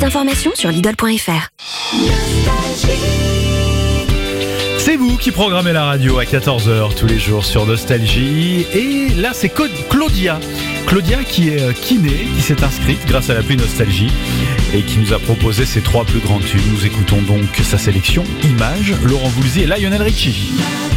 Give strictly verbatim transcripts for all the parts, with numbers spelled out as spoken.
d'informations sur Lidl point F R. C'est vous qui programmez la radio à quatorze heures tous les jours sur Nostalgie. Et là, c'est Claudia. Claudia qui est kiné, qui s'est inscrite grâce à l'appli Nostalgie et qui nous a proposé ses trois plus grands tubes. Nous écoutons donc sa sélection Images, Laurent Voulzy et Lionel Richie.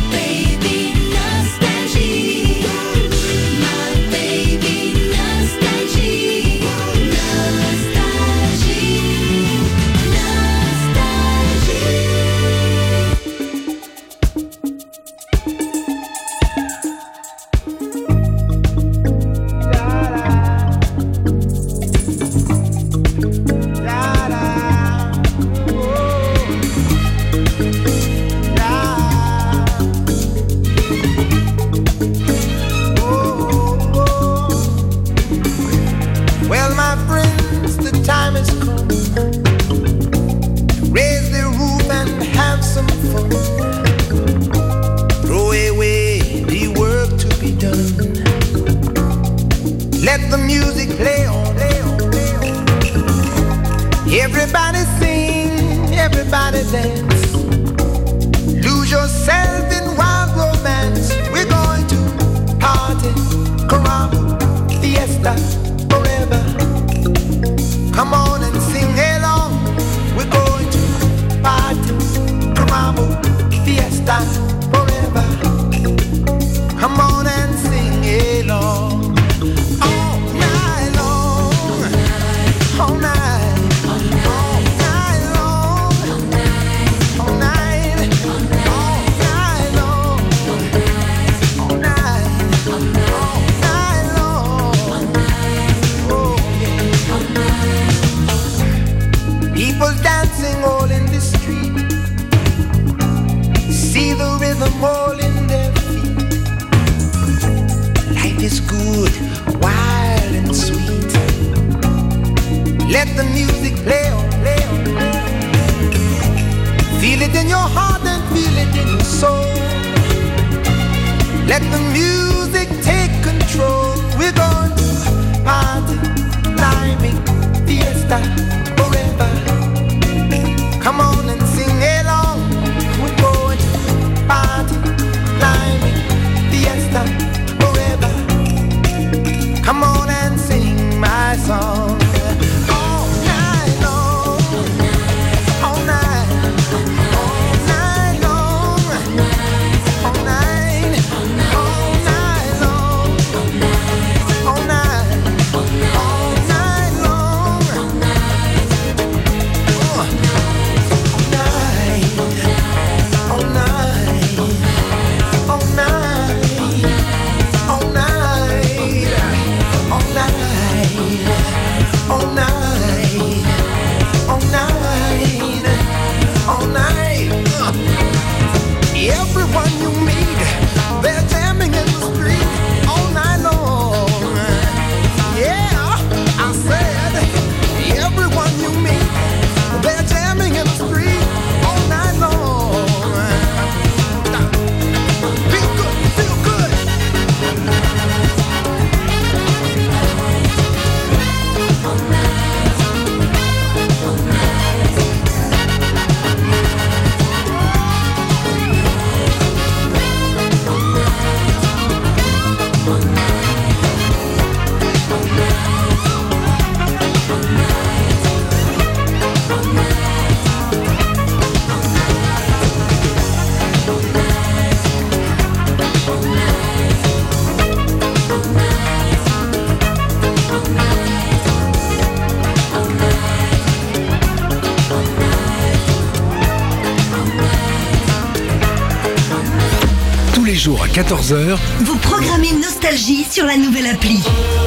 À quatorze heures, vous programmez Nostalgie sur la nouvelle appli.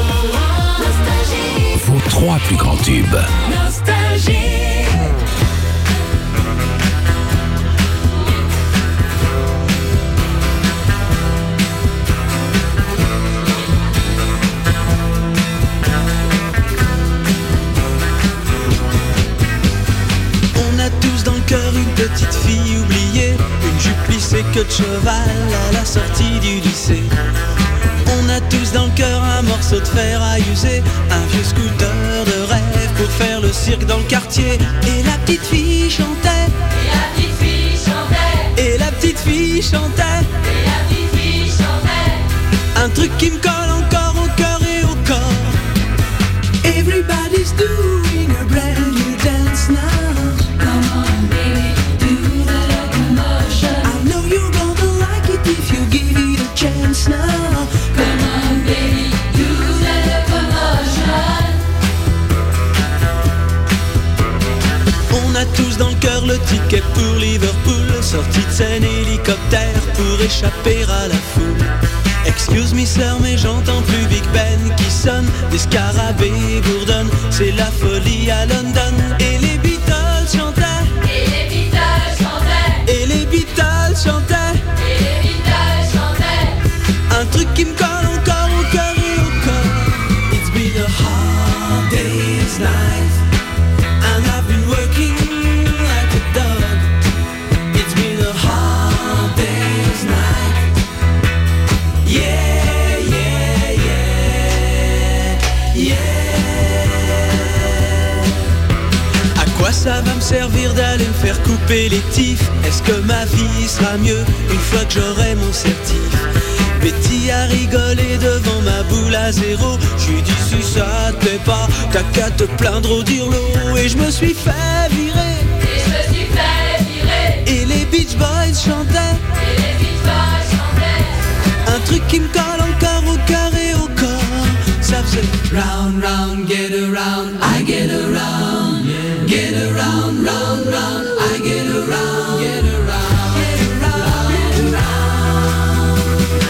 Vos trois plus grands tubes. Nostalgie. On a tous dans le cœur une petite fille oubliée, une jupe plissée, queue de cheval à la sortie du lycée. On a tous dans le cœur un morceau de fer à user, un vieux scooter de rêve pour faire le cirque dans le quartier. Et la petite fille chantait, Et la petite fille chantait, et la petite fille chantait, et la petite fille chantait. un truc qui me colle encore au cœur et au corps. Everybody's doing a brand new dance now. Come on baby, do the locomotion. I know you're gonna like it if you give it a chance now. Come on baby, do the locomotion. On a tous dans le cœur le ticket pour Liverpool, sortie de scène hélicoptère pour échapper à la foule. Excuse me sœur mais j'entends plus Big Ben qui sonne, des scarabées bourdonnent, c'est la folie à London. Et les Beatles chantaient, Et les Beatles chantaient, et les Beatles chantaient, et les Beatles chantaient. un truc qui me colle encore au cœur et au corps. It's been a hard day's night, and I've been working like a dog. It's been a hard day's night. Yeah, yeah, yeah, yeah. À quoi ça va me servir d'aller me faire couper les tifs? Est-ce que ma vie sera mieux une fois que j'aurai mon certif? Betty a rigolé devant ma boule à zéro. J'lui dit si ça te plaît pas, t'as qu'à te plaindre au dirlo. Et je me suis fait virer, Et je me suis fait virer, et les Beach Boys chantaient, et les Beach Boys chantaient. un truc qui me colle encore au cœur et au corps. Ça faisait round, round, get around, I get around, get around, round, round, I get around, get around, get around, get around.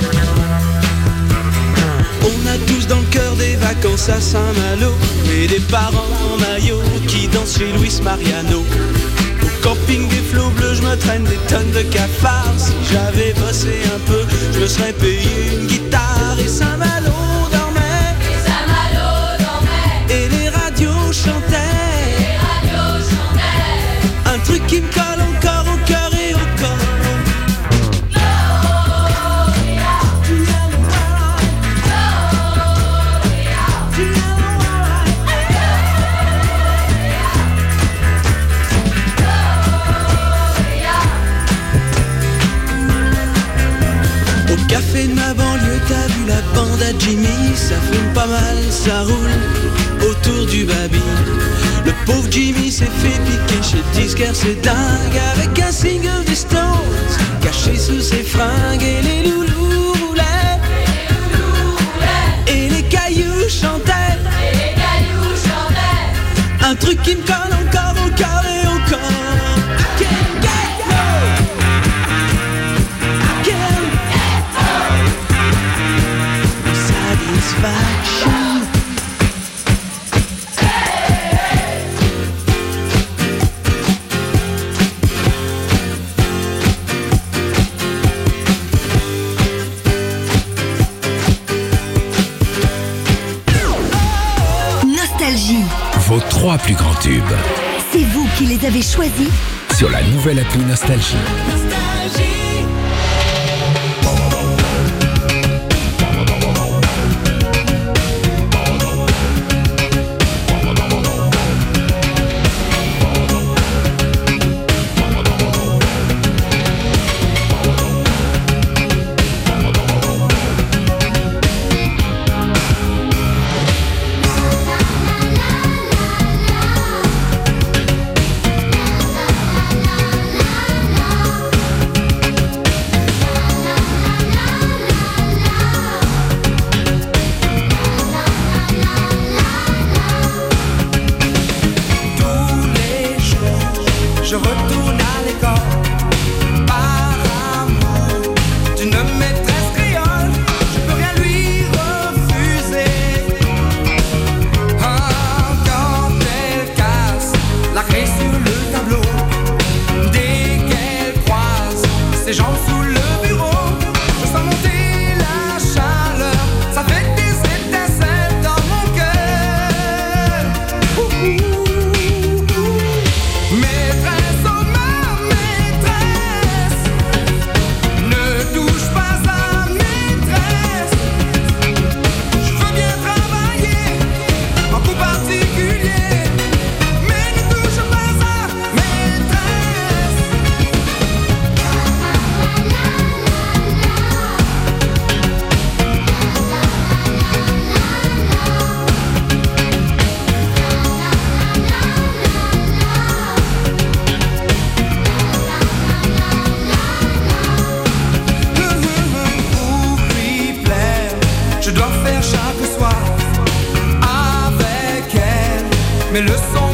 On a tous dans le cœur des vacances à Saint-Malo, et des parents en maillot qui dansent chez Luis Mariano. Au camping des flots bleus, je me traîne des tonnes de cafards. Si j'avais bossé un peu, je me serais payé une guitare. Et Saint-Malo dormait, Et Saint-Malo dormait, et les radios chantaient, et les radios chantaient. un truc qui me colle encore au cœur et au corps. Au café de ma banlieue, t'as vu la bande à Jimmy, ça fume pas mal, ça roule autour du baby. Le pauvre Jimmy s'est fait piquer chez le disquaire, c'est dingue, avec un single des Stones caché sous ses fringues. Et les loulous roulaient, et les cailloux chantaient, Et les cailloux chantaient. un truc qui me colle encore au cœur et au corps. I can't get no, I can't satisfaction. Nostalgie, Vos trois plus grands tubes c'est vous qui les avez choisis. sur la nouvelle appli Nostalgie.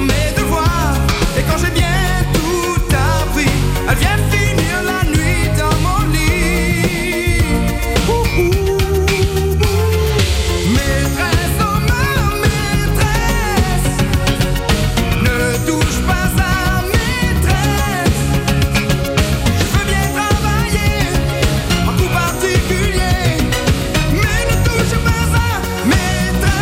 mes devoirs. Et quand j'ai bien tout appris, elle vient finir la nuit dans mon lit. Ouh, ouh, ouh. Maîtresse, oh ma maîtresse, ne touche pas à maîtresse. Je veux bien travailler en coup particulier, mais ne touche pas à maîtresse.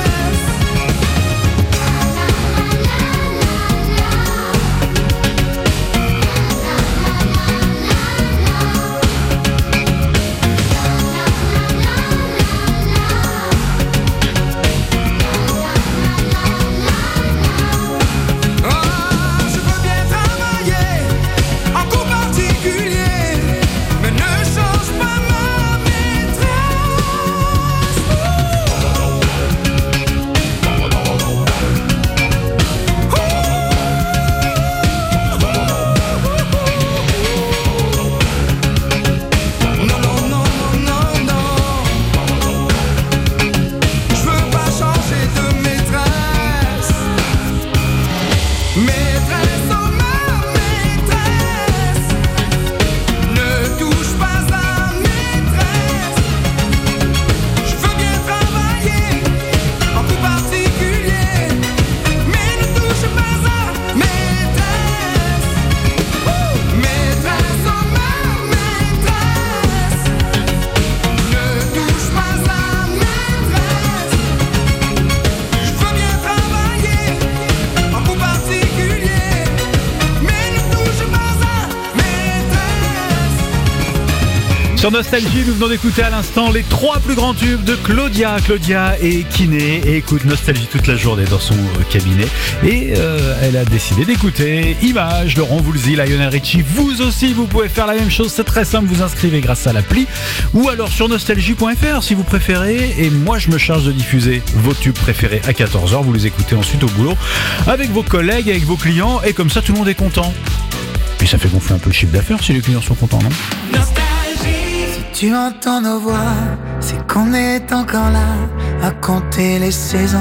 Ah, je veux bien travailler en coup particulier, mais ne change pas ma maîtresse. Non, non, non, non, non, non. Je veux pas changer de maîtresse. Maîtresse, oh ma maîtresse, ne touche pas à maîtresse. Je veux bien travailler en coup particulier, mais ne touche pas à maîtresse. Ouh. Maîtresse, oh ma maîtresse, ne touche pas à maîtresse. Je veux bien travailler en coup particulier, mais ne touche pas à maîtresse. Sur Nostalgie, nous venons d'écouter à l'instant les trois plus grands tubes de Claudia. Claudia est kiné et écoute Nostalgie toute la journée dans son euh, cabinet. Et euh, elle a décidé d'écouter Images, Laurent Voulzy, Lionel Richie. Vous aussi, vous pouvez faire la même chose. C'est très simple, vous inscrivez grâce à l'appli ou alors sur nostalgie point f r si vous préférez. Et moi, je me charge de diffuser vos tubes préférés à quatorze heures. Vous les écoutez ensuite au boulot avec vos collègues, avec vos clients. Et comme ça, tout le monde est content. Puis ça fait gonfler un peu le chiffre d'affaires si les clients sont contents, non ? Tu entends nos voix, c'est qu'on est encore là à compter les saisons.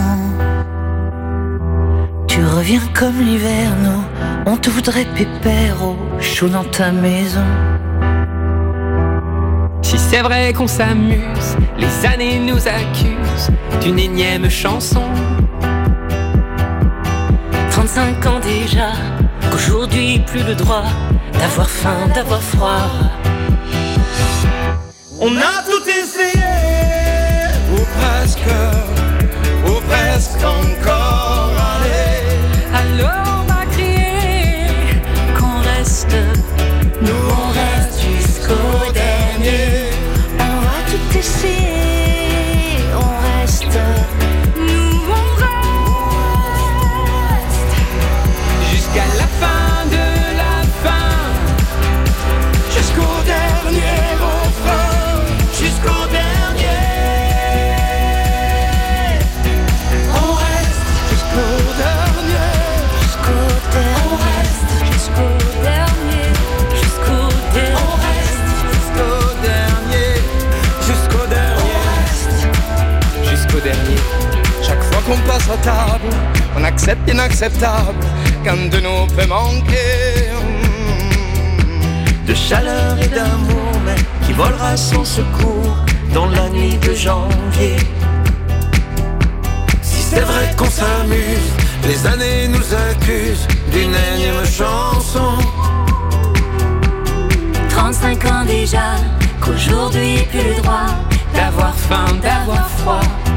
Tu reviens comme l'hiver, nous, on te voudrait pépère au chaud dans ta maison. Si c'est vrai qu'on s'amuse, les années nous accusent d'une énième chanson. trente-cinq ans déjà, qu'aujourd'hui plus le droit d'avoir faim, d'avoir froid. On a tout essayé, ou presque, ou presque encore. Allez, Alors on va crier qu'on reste, nous on reste jusqu'au dernier. on va tout essayer, on reste, nous on reste. Jusqu'à la fin de la fin, Jusqu'au dernier refrain, jusqu'au dernier. On reste jusqu'au dernier, Jusqu'au on dernier, reste, jusqu'au dernier, jusqu'au dernier. on reste jusqu'au dernier, jusqu'au dernier, jusqu'au dernier. Chaque fois qu'on passe à table, on accepte l'inacceptable, qu'un de nous peut manquer. De chaleur et d'amour, mais qui volera sans secours dans la nuit de janvier. Si c'est vrai qu'on s'amuse, les années nous accusent d'une énième chanson. trente-cinq ans déjà, qu'aujourd'hui plus le droit d'avoir faim, d'avoir froid.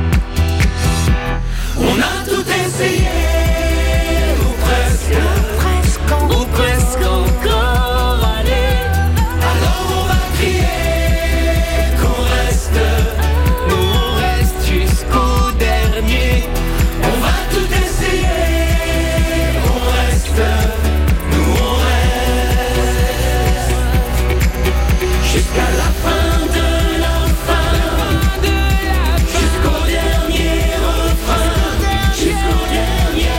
On a tout essayé, ou presque, Presque en- ou presque encore. Allez, alors on va crier qu'on reste, nous on reste jusqu'au dernier. On va tout essayer, on reste, nous on reste jusqu'à la fin de la fin, jusqu'au dernier refrain, jusqu'au dernier.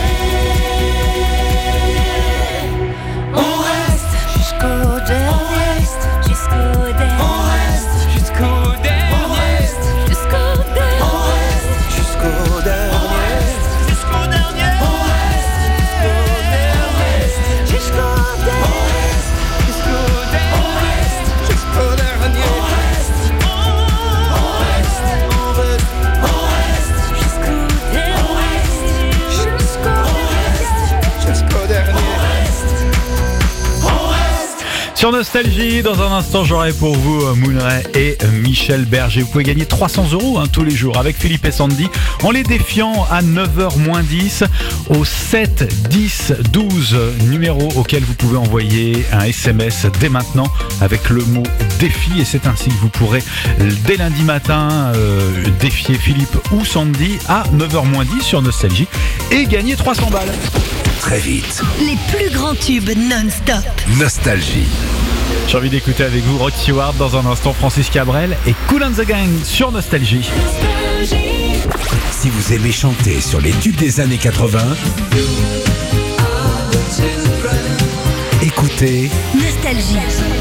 Sur Nostalgie, dans un instant, j'aurai pour vous Moon Ray et Michel Berger. Vous pouvez gagner trois cents euros hein, tous les jours avec Philippe et Sandy en les défiant à neuf heures moins dix au sept dix douze, numéro auquel vous pouvez envoyer un S M S dès maintenant avec le mot défi. Et c'est ainsi que vous pourrez dès lundi matin euh, défier Philippe ou Sandy à neuf heures moins dix sur Nostalgie et gagner trois cents balles. Très vite. Les plus grands tubes non-stop. Nostalgie. J'ai envie d'écouter avec vous Rod Stewart dans un instant, Francis Cabrel et Kool and the Gang sur Nostalgie. Si vous aimez chanter sur les tubes des années quatre-vingts, écoutez Nostalgie.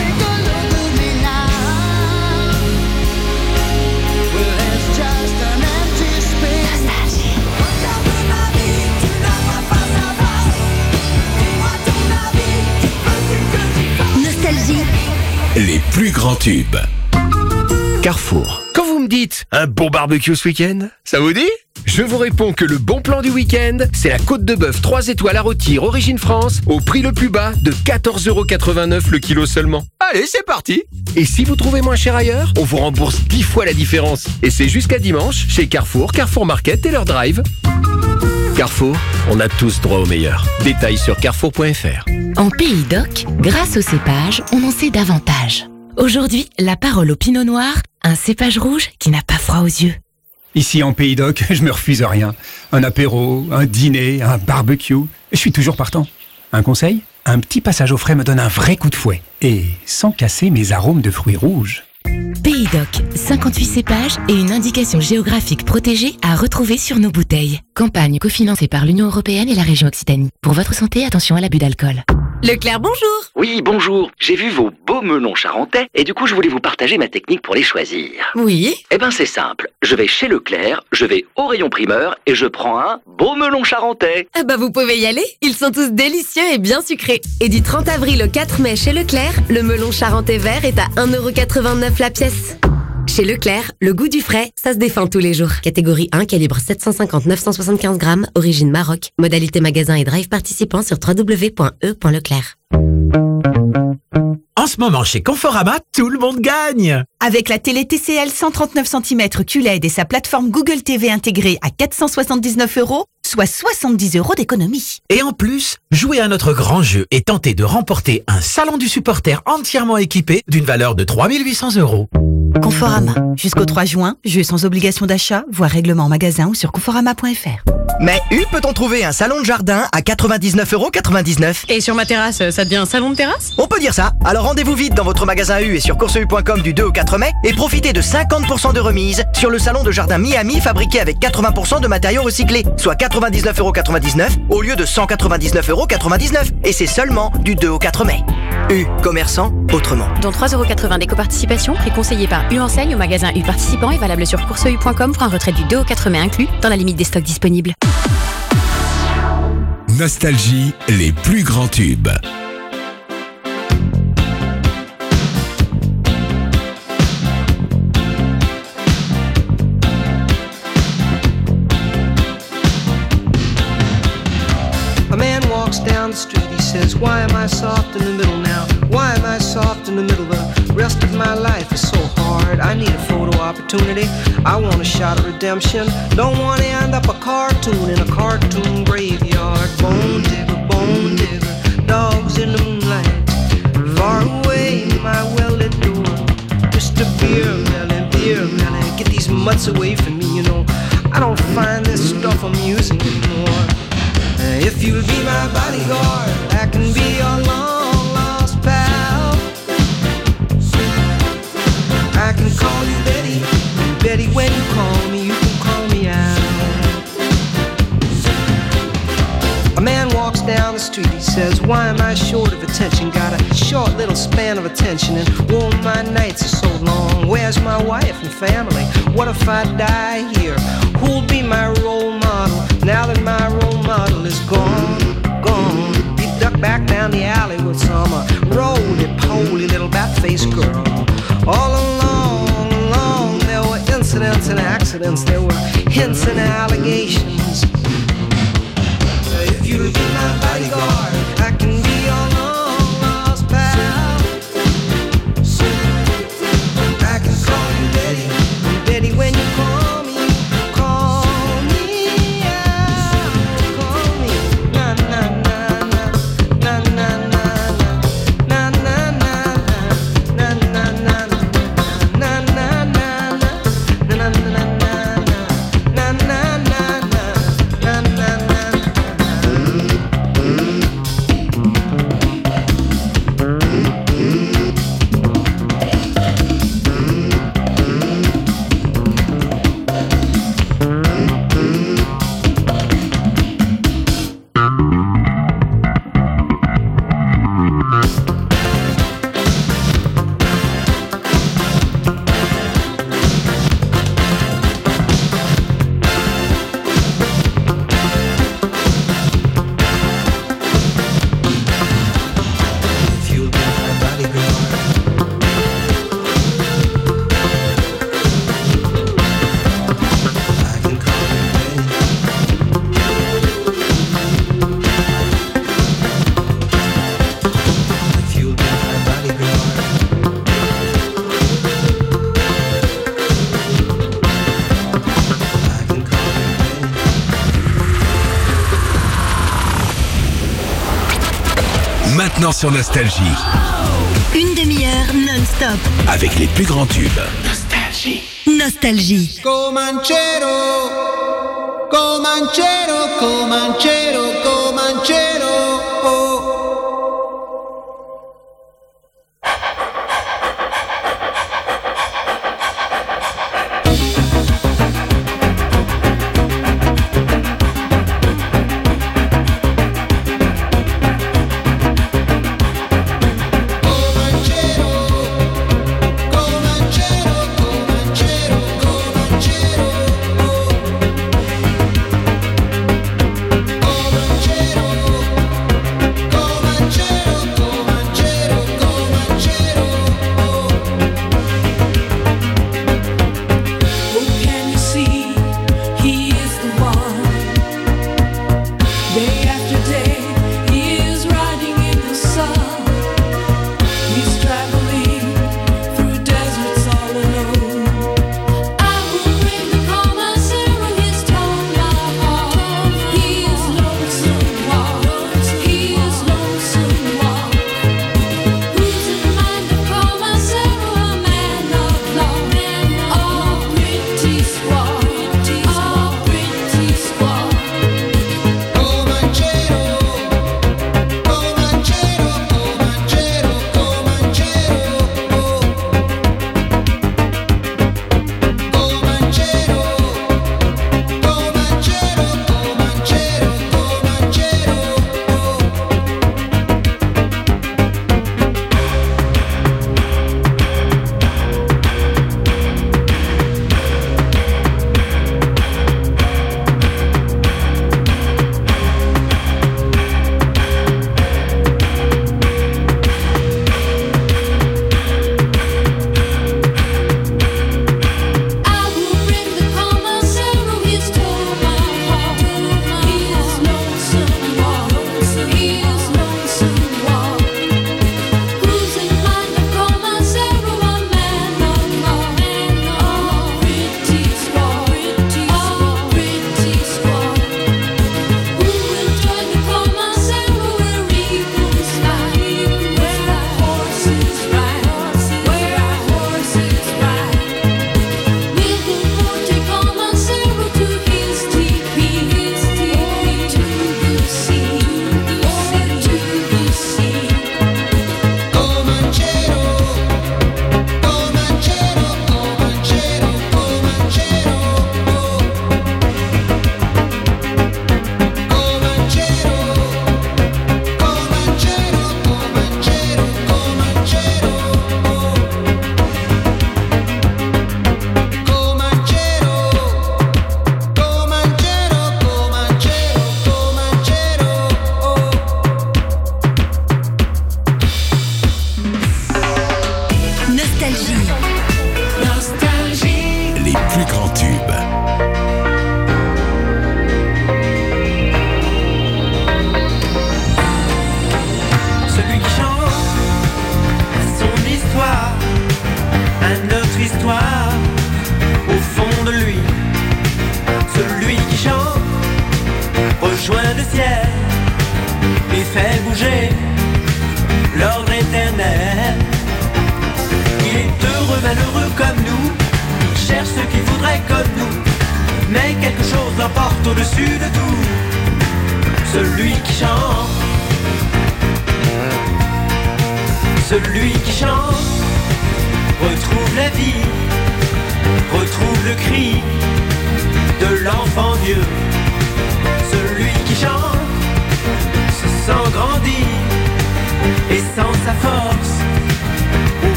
Nostalgie. les plus grands tubes. Carrefour. Quand vous me dites un bon barbecue ce week-end, ça vous dit? Je vous réponds que le bon plan du week-end, c'est la côte de bœuf trois étoiles à rôtir Origine France au prix le plus bas de quatorze euros quatre-vingt-neuf le kilo seulement. Allez, c'est parti! Et si vous trouvez moins cher ailleurs, on vous rembourse dix fois la différence. Et c'est jusqu'à dimanche chez Carrefour, Carrefour Market et leur drive. Carrefour, on a tous droit au meilleur. Détails sur carrefour point f r. En Pays d'Oc, grâce au cépage, on en sait davantage. Aujourd'hui, la parole au Pinot Noir, un cépage rouge qui n'a pas froid aux yeux. Ici en Pays d'Oc, je me refuse à rien. Un apéro, un dîner, un barbecue, je suis toujours partant. Un conseil ? Un petit passage au frais me donne un vrai coup de fouet. Et sans casser mes arômes de fruits rouges. Pays d'Oc, cinquante-huit cépages et une indication géographique protégée à retrouver sur nos bouteilles. Campagne cofinancée par l'Union Européenne et la région Occitanie. Pour votre santé, attention à l'abus d'alcool. Leclerc, bonjour. Oui, bonjour. J'ai vu vos beaux melons charentais et du coup, je voulais vous partager ma technique pour les choisir. Oui. Eh ben, c'est simple. Je vais chez Leclerc, je vais au rayon primeur et je prends un beau melon charentais. Ah bah, vous pouvez y aller. Ils sont tous délicieux et bien sucrés. Et du trente avril au quatre mai chez Leclerc, le melon charentais vert est à un euro quatre-vingt-neuf la pièce. Chez Leclerc, le goût du frais, ça se défend tous les jours. Catégorie un, calibre sept cent cinquante à neuf cent soixante-quinze grammes, origine Maroc. Modalité magasin et drive participant sur w w w point e point leclerc. En ce moment, chez Conforama, tout le monde gagne! Avec la télé T C L cent trente-neuf centimètres Q L E D et sa plateforme Google T V intégrée à quatre cent soixante-dix-neuf euros, soit soixante-dix euros d'économie. Et en plus, jouez à notre grand jeu et tentez de remporter un salon du supporter entièrement équipé d'une valeur de trois mille huit cents euros. Conforama. Jusqu'au trois juin, jeu sans obligation d'achat, voire règlement en magasin ou sur conforama point f r. Mais où peut-on trouver un salon de jardin à quatre-vingt-dix-neuf euros quatre-vingt-dix-neuf? Et sur ma terrasse, ça devient un salon de terrasse? On peut dire ça. Alors rendez-vous vite dans votre magasin U et sur course u point com du deux au quatre mai et profitez de cinquante pour cent de remise sur le salon de jardin Miami fabriqué avec quatre-vingts pour cent de matériaux recyclés, soit quatre-vingt-dix-neuf euros quatre-vingt-dix-neuf au lieu de cent quatre-vingt-dix-neuf euros quatre-vingt-dix-neuf. Et c'est seulement du deux au quatre mai. U, commerçant autrement. Dont trois euros quatre-vingts d'éco-participation, prix conseillé par U Enseigne au magasin U participant et valable sur course u point com pour un retrait du deux au quatre mai inclus, dans la limite des stocks disponibles. Nostalgie, les plus grands tubes. A man walks down the street, he says, why am I soft in the middle now? Why am I soft in the middle? The rest of my life is so hard. I need a photo opportunity. I want a shot of redemption. Don't want to end up a cartoon in a cartoon graveyard. Bone digger, bone digger, dogs in the moonlight. Far away, my well-lit door. Just a beer melon, beer melon. Get these mutts away from me, you know. I don't find this stuff amusing anymore. If you'll be my bodyguard, I can be your long lost pal. I can call you Betty, Betty when you call me, you can call me out. A man walks down the street, he says, why am I short of attention? Got a short little span of attention and oh, my nights are so long. Where's my wife and family? What if I die here? Who'll be my role model now that my role model is gone, gone? He ducked back down the alley with some uh, roly-poly little bat-faced girl. All along, along, there were incidents and accidents. There were hints and allegations. If you'll be my bodyguard, I can be your long-lost pal. maintenant sur Nostalgie. Une demi-heure non-stop. Avec les plus grands tubes. Nostalgie. Nostalgie. Comanchero, Comanchero, Comanchero, Comanchero, oh.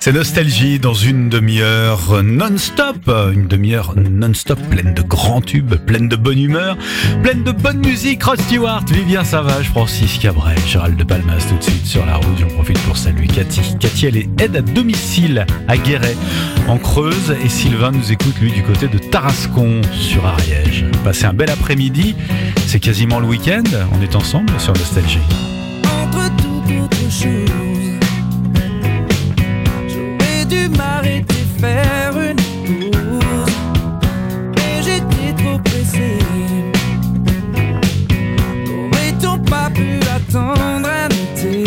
C'est Nostalgie dans une demi-heure non-stop, une demi-heure non-stop pleine de grands tubes, pleine de bonne humeur, pleine de bonne musique. Rod Stewart, Vivien Savage, Francis Cabrel, Gérald de Palmas tout de suite sur la route. J'en profite pour saluer Cathy. Cathy, elle est aide à domicile à Guéret, en Creuse, et Sylvain nous écoute, lui, du côté de Tarascon, sur Ariège. Passez un bel après-midi, c'est quasiment le week-end, on est ensemble sur Nostalgie. Entre toute autre chose, dû m'arrêter, faire une pause, mais j'étais trop pressé. N'aurait-on pas pu attendre un été?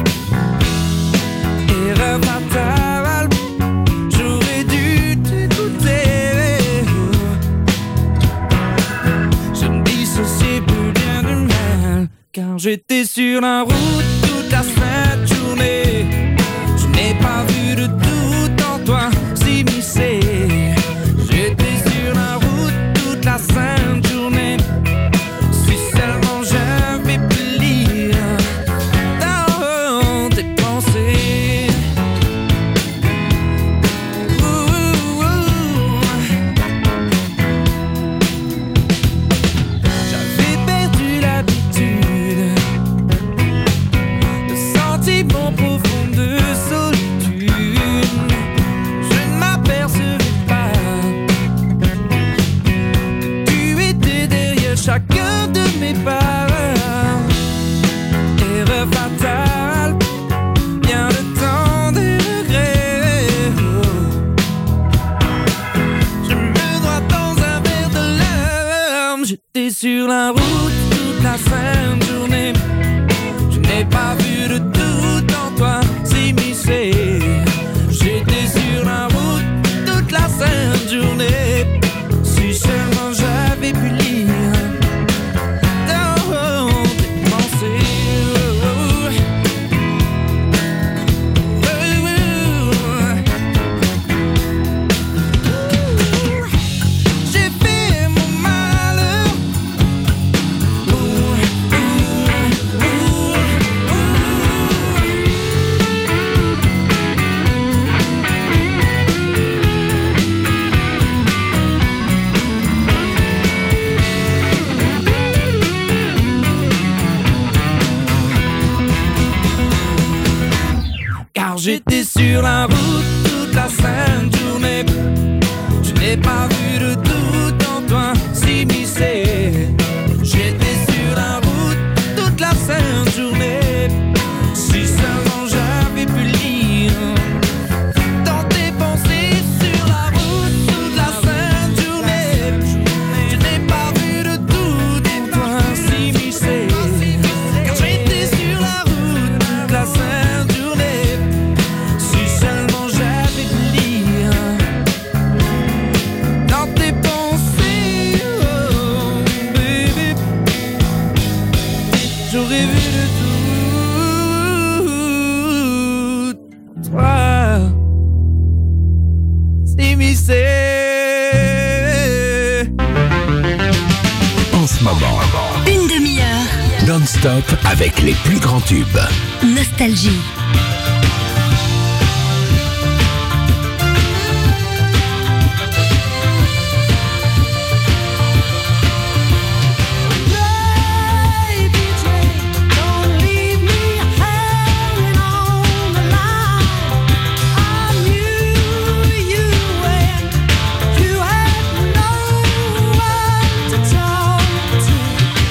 Erreur fatale, j'aurais dû t'écouter. Je me dissociais plus bien du mal, car j'étais sur la route toute la sainte journée. Je n'ai pas vu de doute en toi s'immiscer. J'étais sur la route toute la sainte journée. Si seulement j'avais pu lire dans tes pensées. Ouh, ouh, ouh. J'avais perdu l'habitude de sentiments profonds de solitude. Je ne m'apercevais pas que tu étais derrière chacun de mes pas. Erreur fatale, bien le temps des regrets. Je me noie dans un verre de larmes. J'étais sur la route toute la sainte journée. Je n'ai pas vu de doute en toi s'immiscer. J'étais sur la route toute la sainte journée. Si seulement j'avais pu lire dans tes pensées. J'ai fait mon malheur. Car j'étais sur la route toute la sainte journée. Je n'ai pas vu de doute en toi s'immiscer. J'étais sur la route toute la sainte journée. Si seulement j'avais pu lire dans tes pensées. Sur la route toute la sainte journée. Je n'ai pas vu de doute en toi s'immiscer. Car j'étais sur la route toute la sainte journée. Si seulement j'avais pu lire dans tes pensées, oh baby, j'aurais vu de tout toi s'immiscer. En ce moment, Une demi-heure. non-stop avec les plus grands tubes. Nostalgie.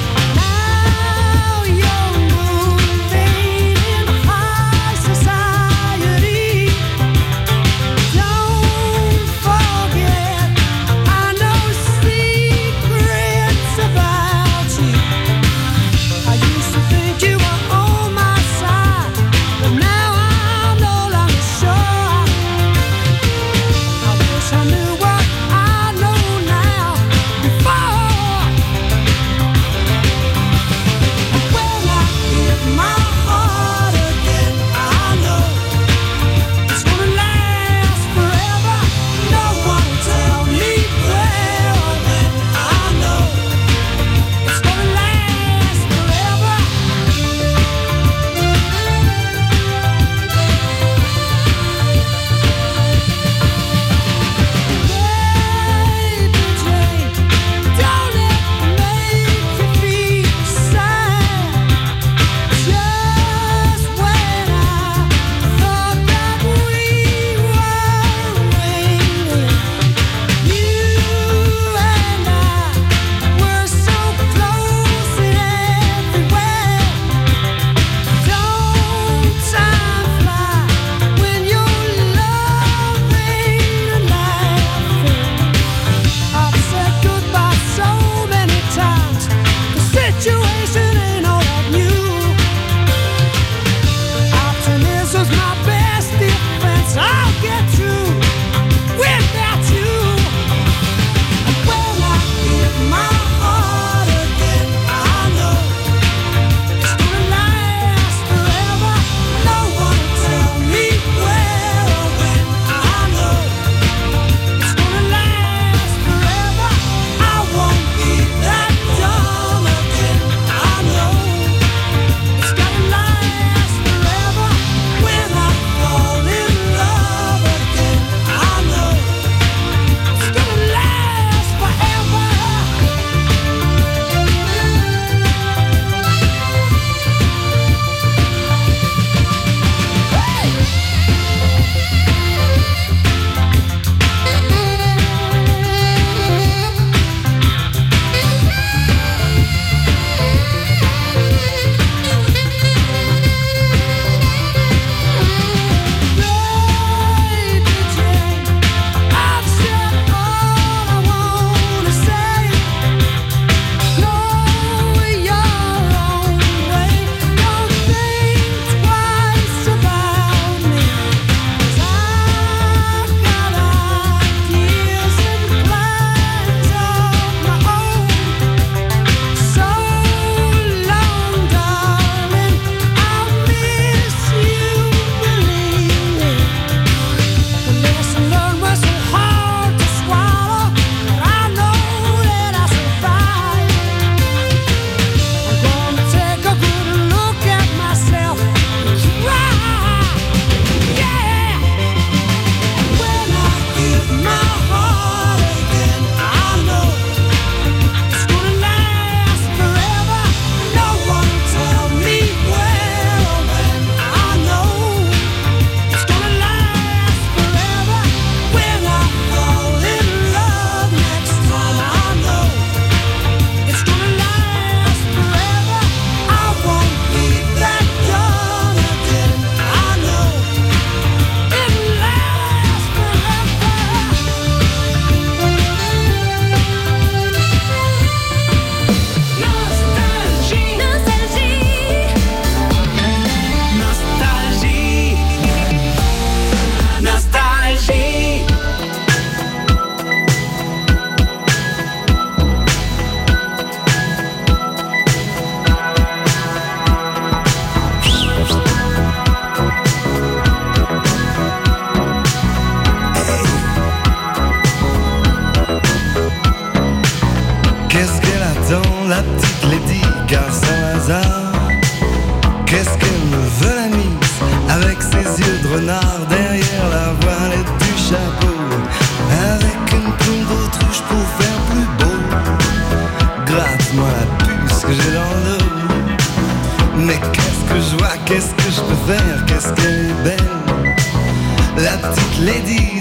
Now you're moving in high society.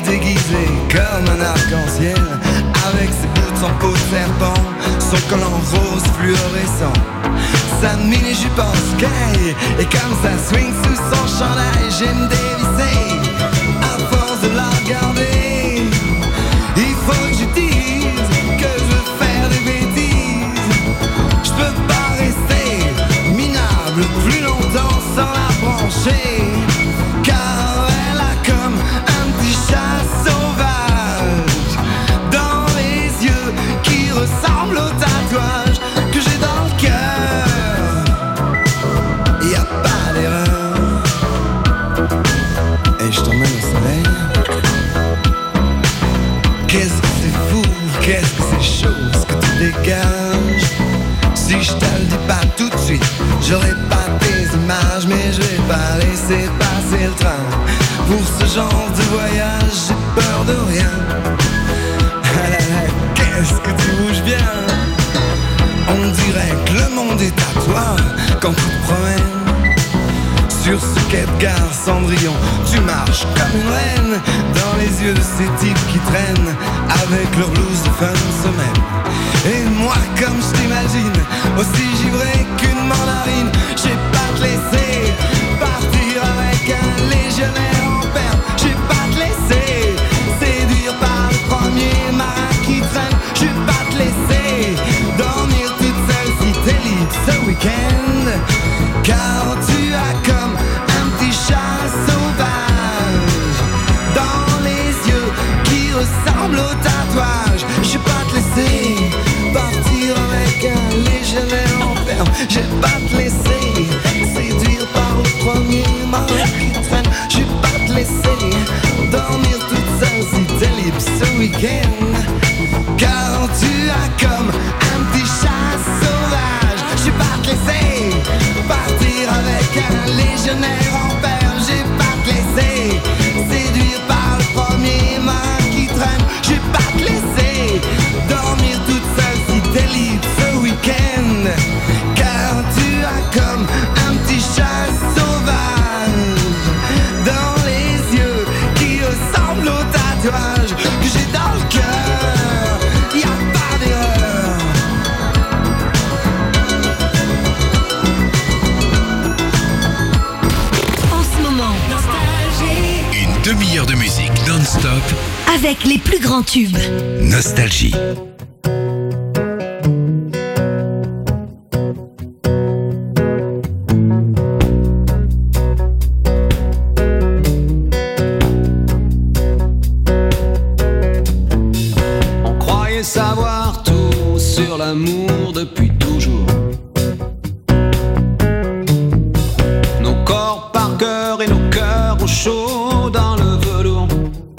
déguisé comme un arc-en-ciel, avec ses boots en peau de serpent, son collant rose fluorescent, sa mini-jupe en sky, et comme ça swing sous son chandail, j'aime dévisser, à force de la regarder. Il faut que je dise que je veux faire des bêtises, je peux pas rester minable plus longtemps sans la brancher, car elle a comme un petit chat sauvage dans les yeux qui ressemblent au tatouage que j'ai dans le cœur. Y a pas d'erreur, et je t'emmène au soleil. Qu'est-ce que c'est fou, qu'est-ce que c'est chaud ce que tu dégages. Si je te le dis pas tout de suite, j'aurai pas tes images, mais je vais pas laisser passer le train. Pour ce genre de voyage, j'ai peur de rien. Ah là là, qu'est-ce que tu bouges bien. On dirait que le monde est à toi quand tu te promènes. Sur ce quai de gare Cendrillon, tu marches comme une reine dans les yeux de ces types qui traînent avec leur blouse de fin de semaine. Et moi, comme je t'imagine, aussi givré qu'une mandarine, j'ai pas te laisser partir avec un légionnaire en perme. J'ai pas te laisser séduire par le premier marin qui traîne. J'ai pas te laisser dormir toute seule si t'es libre ce week-end, car tu as comme un petit chat sauvage dans les yeux qui ressemblent au tatouage. J'ai pas te laisser partir avec un légionnaire en ferme. J'ai pas te laisser séduire par le premier marin qui traîne. J'ai pas te laisser dormir toute seule si t'es libre ce week-end, car tu as comme un petit chat sauvage. J'ai pas te laisser partir avec un légionnaire en perme. J'ai pas te laisser séduire par le premier marin qui traîne. J'ai pas te laisser dormir toute seule si t'es libre ce week-end, car tu as comme un petit chat sauvage dans les yeux qui ressemblent au tatouage que j'ai dans le cœur. Y a pas d'erreur. En ce moment, Une demi-heure de musique non-stop. avec les plus grands tubes. Nostalgie. On croyait savoir tout sur l'amour depuis toujours. Nos corps par cœur et nos cœurs au chaud dans le velours.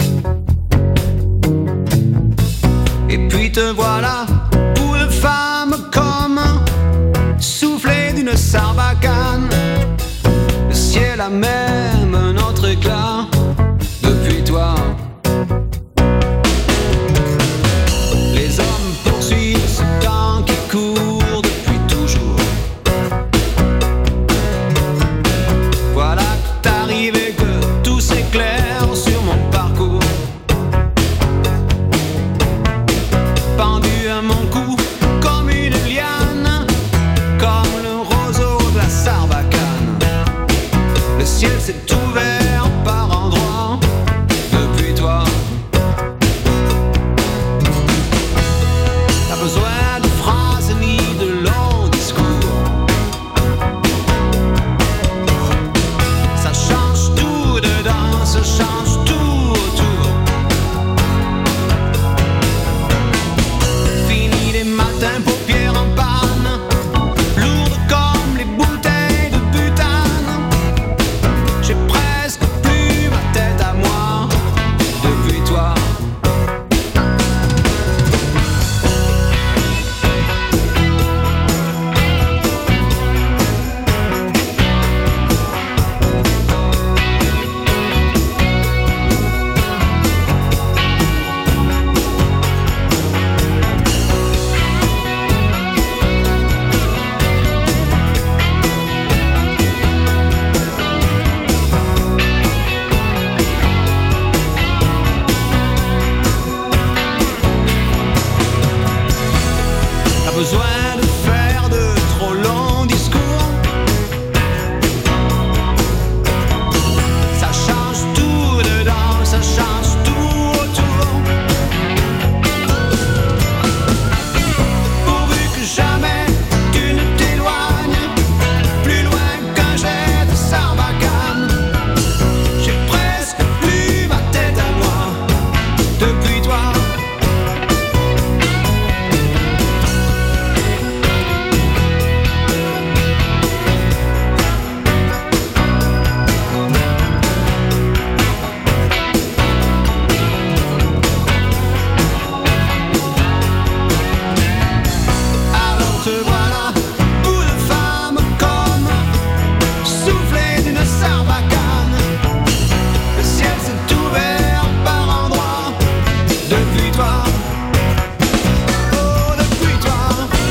Et puis te voilà, pour de femme comme soufflé d'une sarbacane. Le ciel a même un autre éclat depuis toi. Les hommes poursuivent ce temps qui court depuis toujours. Voilà que t'arrives et que tout s'éclaire sur mon parcours. Pendu à besoin de faire de trop longs discours. Ça change tout dedans, ça change tout autour. Pourvu que jamais tu ne t'éloignes plus loin qu'un jet de sarbacane. J'ai presque plus ma tête à moi depuis toi. Alors te voilà, bout de femme comme soufflé d'une sarbacane. Le ciel s'est ouvert par endroits depuis toi. Oh, depuis toi.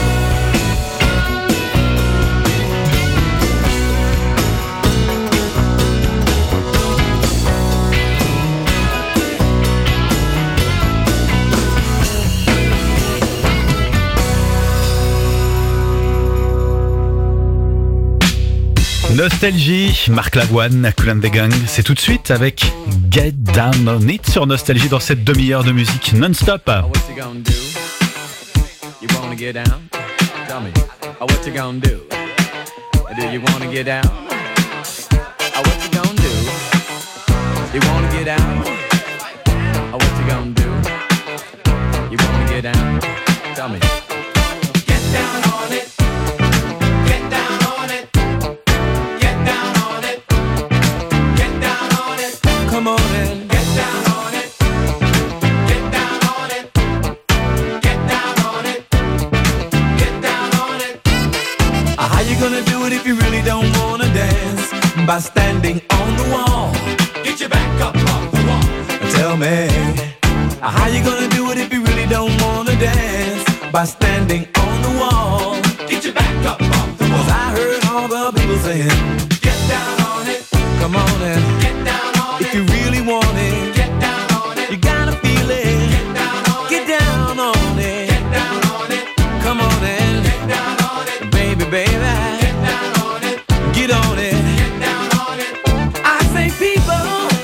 Nostalgie, Marc Lavoine, Kool and the Gang, c'est tout de suite avec Get Down On It sur Nostalgie dans cette demi-heure de musique non-stop. What you gonna do? You wanna get down? Tell me. Oh, what you gonna do? Do you wanna get down? Oh, what you gonna do? You wanna get down? Oh, what you gonna do? You wanna get down? Tell me. Get down on it. Get down on it. Get down on it. Get down on it. Come on and get down on it. Get down on it. Get down on it. Get down on it. Uh, How you gonna do it if you really don't wanna dance? By standing on the wall. Get your back up off the wall. Tell me. Uh, How you gonna do it if you really don't wanna dance? By standing on the wall. Get your back up off the wall. 'Cause I heard all the people saying, get down on it. Come on and get down on it. If you really want it, get down on it. You gotta feel it. Get down on it. Get down on it. Get down on it. Come on and get down on it. Baby, baby. Get down on it. Get on it. Get down on it. I say people.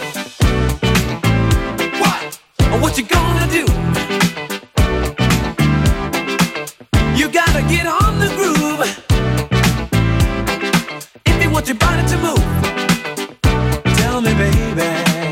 What? What you gonna do? You gotta get on the groove. If you want your body to move, tell me, baby,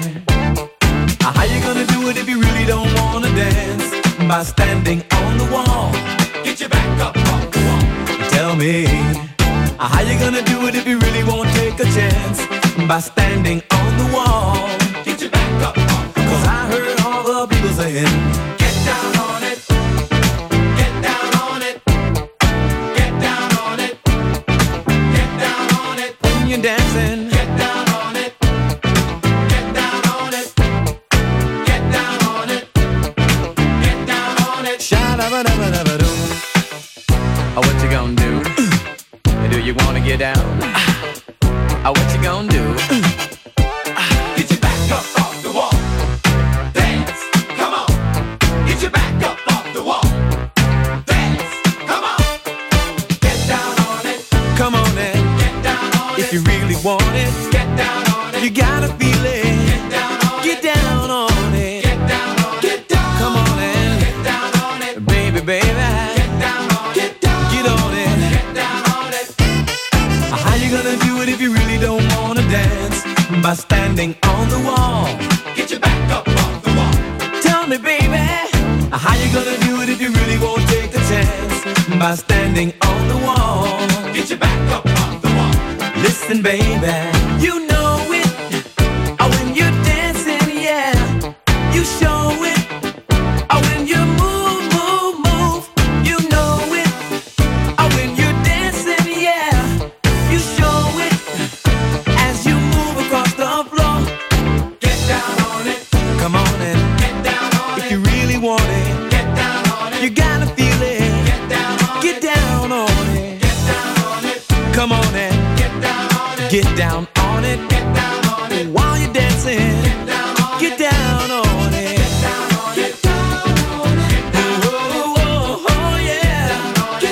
how you gonna do it if you really don't wanna dance? By standing on the wall. Get your back up off the wall. Tell me, how you gonna do it if you really won't take a chance? By standing on the wall. Get your back up off the wall. 'Cause I heard all the people saying, get down on it. Get down on it. Get down on it. Get down on it. When you're dancing, get down on it. Get down on it. Get down on it. Get down on it. Sha-da-ba-da-ba-da-ba-doo. Oh, what you gonna do? Do you wanna get down? Oh, what you gonna do? Get your back up off the wall. Dance, come on. Get your back up off the wall. Dance, come on. Get down on it. Come on and get down on it. If you really want it, get down on it. You gotta feel it. Get down on it. Get down on it. Get down on it. Get down. Come on and get down on it. Baby, baby. Get down on it. Get down. Get on it. Get down on it. How you gonna do it if you really don't wanna dance? By standing on the wall. Get your back up off the wall. Tell me, baby, how you gonna do it if you really won't take a chance? By standing on the wall. Get your back up off the wall. Listen, baby, you know it. Oh, when you're dancing, yeah, you show it. Oh, when you move, move, move, you know it. Oh, when you're dancing, yeah, you show it. As you move across the floor, get down on it. Come on and get down on it. If you really want it, get down on it. You gotta feel it. Get down on it. Get down on it. Get down on it. Come on and get down on it. Get down on it. Get down on it. While you're dancing, get down on it. Get down on it. Get down on it. Get down on it. Oh, oh, oh, yeah. Get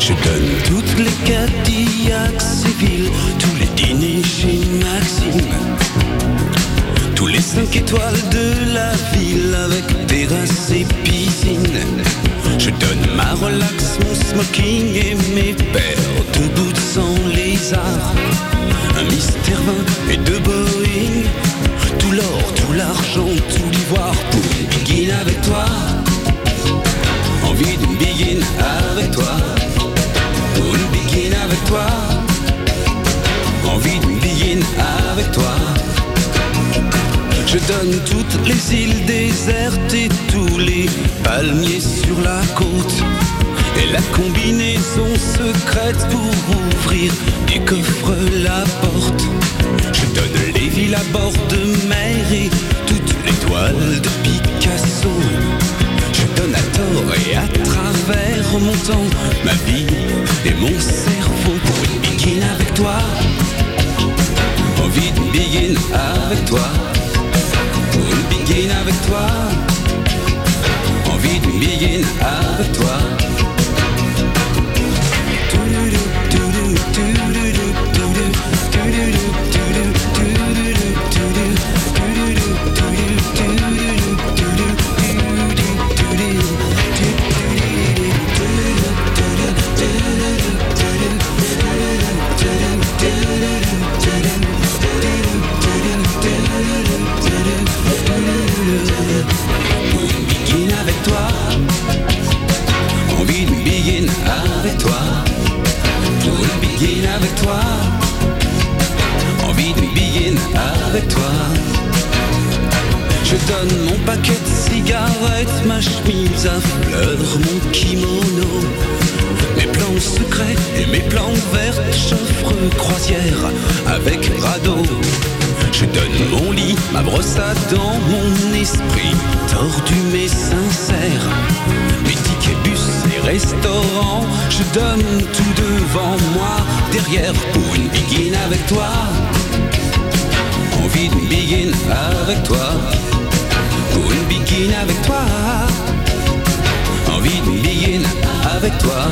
Je donne toutes les Cadillacs Séville, tous les dîners chez Maxime, tous les cinq étoiles de la ville avec terrasse et piscine. Je donne ma relax, mon smoking et mes paires de boots sans lézard, un Mister vingt et deux Boeing, tout l'or, tout l'argent, tout l'ivoire pour une begin avec toi. Envie d'une begin avec toi, pour une begin avec toi. Envie d'une begin avec toi. Je donne toutes les îles désertes et tous les palmiers sur la côte, et la combinaison secrète pour ouvrir des coffres la porte. Je donne les villes à bord de mer et toutes les toiles de Picasso. Je donne à tort et à travers mon temps, ma vie et mon cerveau pour une begin avec toi. Envie d'une begin avec toi, pour une begin avec toi. Envie d'une begin avec toi. Avec toi, envie de begin avec toi. Je donne mon paquet de cigarettes, ma chemise à fleurs, mon kimono, mes plans secrets et mes plans verts, j'offre croisière avec radeau. Je donne mon lit, ma brosse à dents, mon esprit tordu mais sincère, mes tickets bus et restaurants. Je donne tout devant moi, derrière pour une begin avec toi. Envie d'une begin avec toi, pour une begin avec toi. Envie d'une begin avec toi.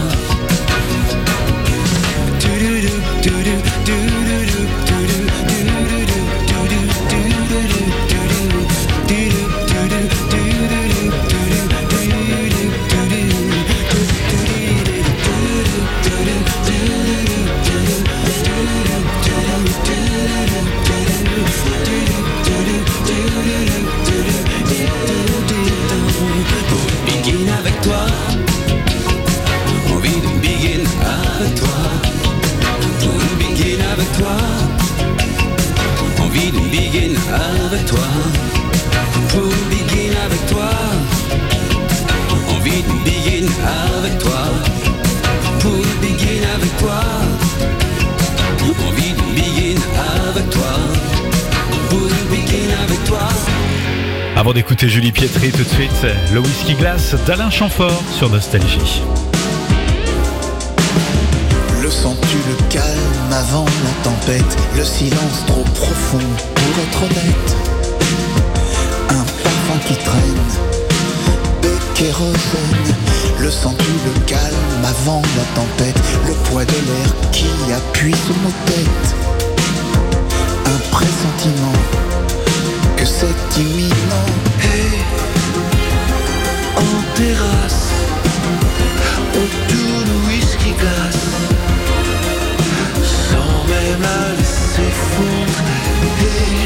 Avec toi, envie de begin avec toi, pour une begin avec toi, envie de begin avec toi, pour une begin avec toi, envie de begin avec toi, pour une begin avec toi, envie de begin avec toi, pour une begin avec toi. Avant d'écouter Julie Pietri, tout de suite, le Whisky Glass d'Alain Chamfort sur Nostalgie. Le sens-tu le calme avant la tempête, le silence trop profond pour être honnête, un parfum qui traîne de kérosène. Le sens-tu le calme avant la tempête, le poids de l'air qui appuie sur nos têtes, un pressentiment que c'est imminent. Hey, en terrasse, autour de whisky glass, sans même la laisser fondre. Hey,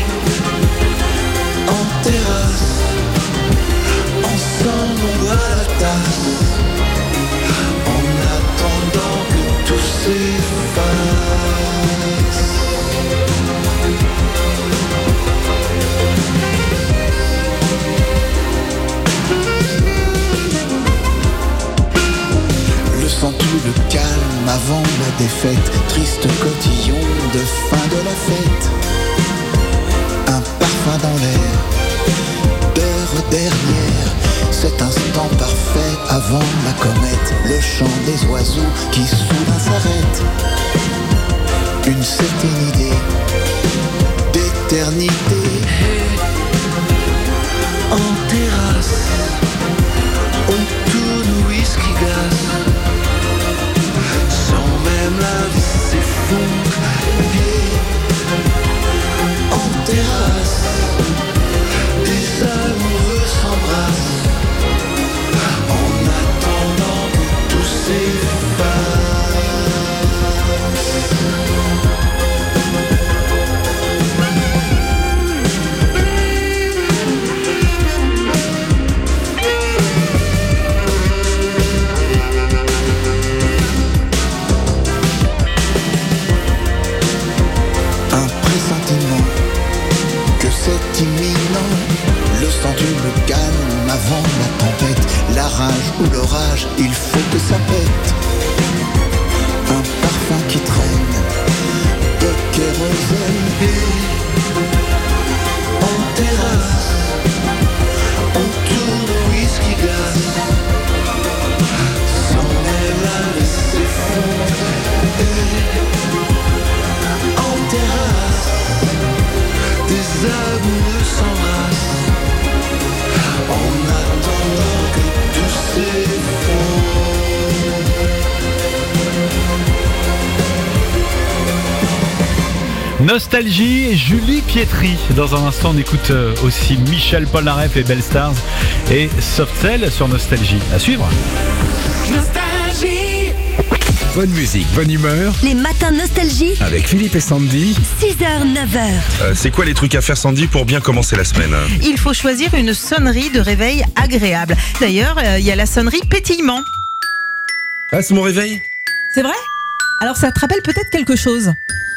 en terrasse, ensemble on boit la tasse, en attendant que tout s'efface. Sens-tu le calme avant la défaite, triste cotillon de fin de la fête, un parfum dans l'air, d'heure dernière, cet instant parfait avant la comète, le chant des oiseaux qui soudain s'arrête, une certaine idée d'éternité. En terrasse, autour de whisky glass, rage ou l'orage, il faut que ça pète. Un parfum qui traîne de kérosène. En terrasse, on tourne au whisky glace. S'en mêle à laisser fondre. En terrasse, des amoureux s'embrassent. En attendant que tout s'effondre. Nostalgie et Julie Pietri. Dans un instant, on écoute aussi Michel Polnareff et Belle Stars et Soft Cell sur Nostalgie. À suivre. Nostalgie. Bonne musique, bonne humeur. Les matins Nostalgie. Avec Philippe et Sandy. six heures, neuf heures. Euh, c'est quoi les trucs à faire, Sandy, pour bien commencer la semaine? Il faut choisir une sonnerie de réveil agréable. D'ailleurs, il euh, y a la sonnerie pétillement. Ah, c'est mon réveil? C'est vrai? Alors ça te rappelle peut-être quelque chose?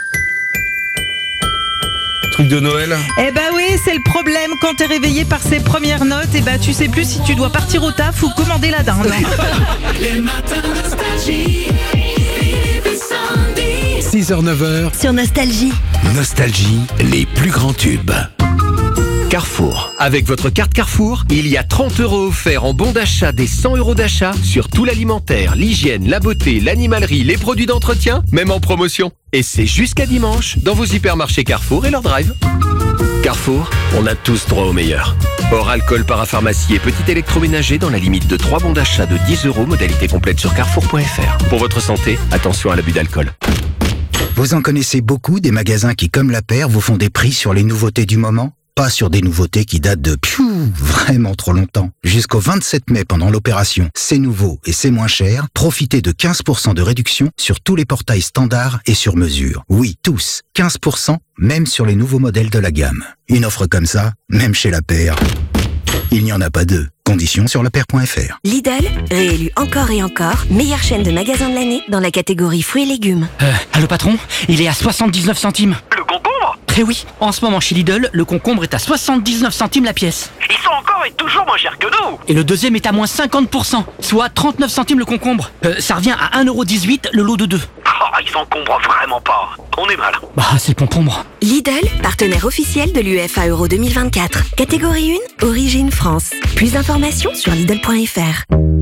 Truc de Noël? Eh bah oui, c'est le problème. Quand t'es réveillé par ces premières notes, eh bah tu sais plus si tu dois partir au taf ou commander la dinde. Les matins Nostalgie. Philippe et Sandy. six heures, neuf heures. Sur Nostalgie. Nostalgie, les plus grands tubes. Carrefour. Avec votre carte Carrefour, il y a trente euros offerts en bon d'achat des cent euros d'achat sur tout l'alimentaire, l'hygiène, la beauté, l'animalerie, les produits d'entretien, même en promotion. Et c'est jusqu'à dimanche dans vos hypermarchés Carrefour et leur drive. Carrefour, on a tous droit au meilleur. Hors alcool, parapharmacie et petit électroménager dans la limite de trois bons d'achat de dix euros, modalité complète sur carrefour point f r. Pour votre santé, attention à l'abus d'alcool. Vous en connaissez beaucoup des magasins qui, comme la paire, vous font des prix sur les nouveautés du moment? Pas sur des nouveautés qui datent de piou, vraiment trop longtemps. Jusqu'au vingt-sept mai, pendant l'opération C'est nouveau et c'est moins cher, profitez de quinze pour cent de réduction sur tous les portails standards et sur mesure. Oui, tous, quinze pour cent, même sur les nouveaux modèles de la gamme. Une offre comme ça, même chez la paire, il n'y en a pas deux. Conditions sur lepaire point f r. Lidl, réélu encore et encore, meilleure chaîne de magasins de l'année dans la catégorie fruits et légumes. Euh, allô patron, il est à soixante-dix-neuf centimes. Le concombre? Eh oui, en ce moment chez Lidl, le concombre est à soixante-dix-neuf centimes la pièce. Ils sont encore et toujours moins chers que nous. Et le deuxième est à moins cinquante pour cent, soit trente-neuf centimes le concombre. Euh, ça revient à un euro dix-huit le lot de deux. Oh, ils s'encombrent vraiment pas. On est mal. Bah, c'est le concombre. Lidl, partenaire officiel de l'U E F A Euro deux mille vingt-quatre. Catégorie un, origine France. Plus d'informations sur Lidl point f r.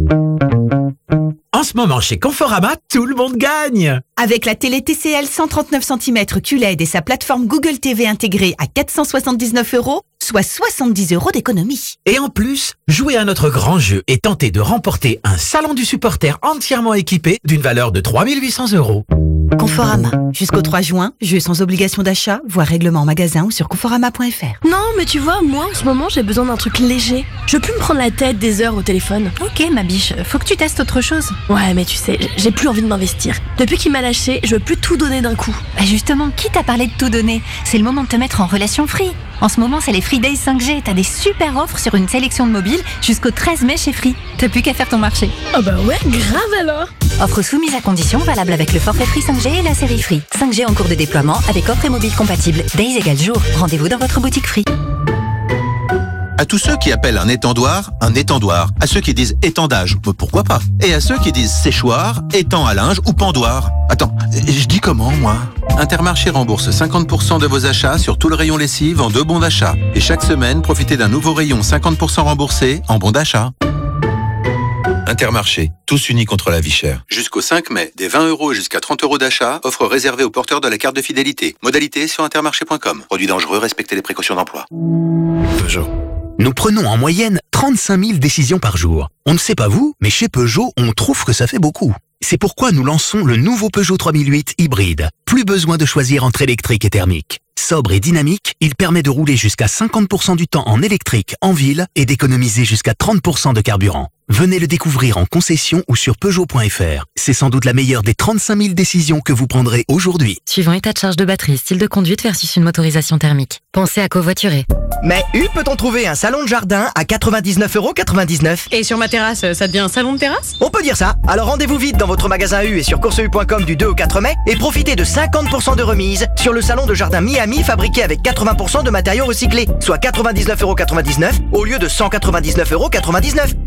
En ce moment, chez Conforama, tout le monde gagne. Avec la télé T C L cent trente-neuf centimètres Q L E D et sa plateforme Google T V intégrée à quatre cent soixante-dix-neuf euros, soit soixante-dix euros d'économie. Et en plus, jouez à notre grand jeu et tentez de remporter un salon du supporter entièrement équipé d'une valeur de trois mille huit cents euros. Conforama. Jusqu'au trois juin, jeu sans obligation d'achat, voire règlement en magasin ou sur conforama point f r. Non, mais tu vois, moi en ce moment j'ai besoin d'un truc léger. Je veux plus me prendre la tête des heures au téléphone. Ok ma biche, faut que tu testes autre chose. Ouais, mais tu sais, j'ai plus envie de m'investir. Depuis qu'il m'a lâché, je veux plus tout donner d'un coup. Bah justement, qui t'a parlé de tout donner? C'est le moment de te mettre en relation Free. En ce moment, c'est les Free Days cinq G. T'as des super offres sur une sélection de mobiles jusqu'au treize mai chez Free. T'as plus qu'à faire ton marché. Oh bah ouais, grave alors. Offre soumise à condition, valable avec le forfait Free cinq G et la série Free. cinq G en cours de déploiement avec offre et mobile compatible. Days égale jour. Rendez-vous dans votre boutique Free. À tous ceux qui appellent un étendoir un étendoir, à ceux qui disent étendage, pourquoi pas, et à ceux qui disent séchoir, étang à linge ou pendoir. Attends, je dis comment moi? Intermarché rembourse cinquante pour cent de vos achats sur tout le rayon lessive en deux bons d'achat. Et chaque semaine, profitez d'un nouveau rayon cinquante pour cent remboursé en bons d'achat. Intermarché, tous unis contre la vie chère. Jusqu'au cinq mai, des vingt euros jusqu'à trente euros d'achat, offre réservée aux porteurs de la carte de fidélité. Modalité sur intermarché point com. Produit dangereux, respectez les précautions d'emploi. Peugeot. Nous prenons en moyenne trente-cinq mille décisions par jour. On ne sait pas vous, mais chez Peugeot, on trouve que ça fait beaucoup. C'est pourquoi nous lançons le nouveau Peugeot trois mille huit hybride. Plus besoin de choisir entre électrique et thermique. Sobre et dynamique, il permet de rouler jusqu'à cinquante pour cent du temps en électrique en ville et d'économiser jusqu'à trente pour cent de carburant. Venez le découvrir en concession ou sur Peugeot point f r. C'est sans doute la meilleure des trente-cinq mille décisions que vous prendrez aujourd'hui. Suivant état de charge de batterie, style de conduite versus une motorisation thermique. Pensez à covoiturer. Mais où peut-on trouver un salon de jardin à quatre-vingt-dix-neuf euros quatre-vingt-dix-neuf? Et sur ma terrasse, ça devient un salon de terrasse? On peut dire ça. Alors rendez-vous vite dans votre magasin U et sur course u point com du deux au quatre mai et profitez de cinquante pour cent de remise sur le salon de jardin Miami fabriqué avec quatre-vingts pour cent de matériaux recyclés, soit quatre-vingt-dix-neuf euros quatre-vingt-dix-neuf au lieu de cent quatre-vingt-dix-neuf euros quatre-vingt-dix-neuf. Et c'est seulement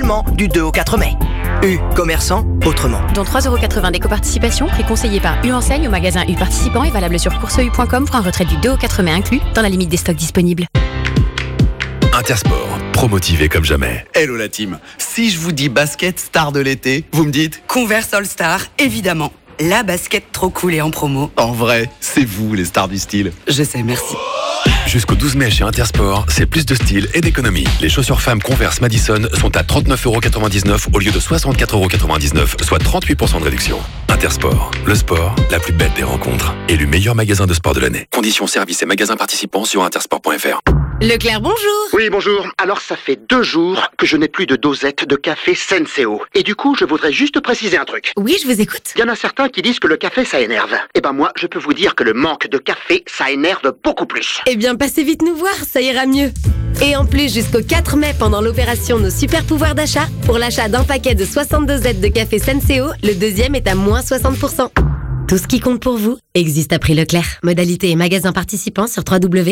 seulement du deux au quatre mai. U, commerçant, autrement. Dont trois euros quatre-vingts d'éco-participation, prix conseillé par U Enseigne au magasin U participant et valable sur courseu point com pour un retrait du deux au quatre mai inclus, dans la limite des stocks disponibles. Intersport, promotivé comme jamais. Hello la team. Si je vous dis basket star de l'été, vous me dites Converse All Star, évidemment. La basket trop cool et en promo. En vrai, c'est vous les stars du style. Je sais, merci. Jusqu'au douze mai chez Intersport, c'est plus de style et d'économie. Les chaussures femmes Converse Madison sont à trente-neuf euros quatre-vingt-dix-neuf au lieu de soixante-quatre euros quatre-vingt-dix-neuf, soit trente-huit pour cent de réduction. Intersport, le sport, la plus belle des rencontres. Élu meilleur magasin de sport de l'année. Conditions, services et magasins participants sur intersport point f r. Leclerc, bonjour. Oui, bonjour. Alors, ça fait deux jours que je n'ai plus de dosette de café Senseo. Et du coup, je voudrais juste préciser un truc. Oui, je vous écoute. Il y en a certains qui disent que le café, ça énerve. Eh ben moi, je peux vous dire que le manque de café, ça énerve beaucoup plus. Eh bien, passez vite nous voir, ça ira mieux. Et en plus, jusqu'au quatre mai, pendant l'opération Nos Super Pouvoirs d'achat, pour l'achat d'un paquet de soixante dosettes de café Senseo, le deuxième est à moins soixante pour cent. Tout ce qui compte pour vous existe à prix Leclerc. Modalité et magasin participants sur w w w point leclerc point f r.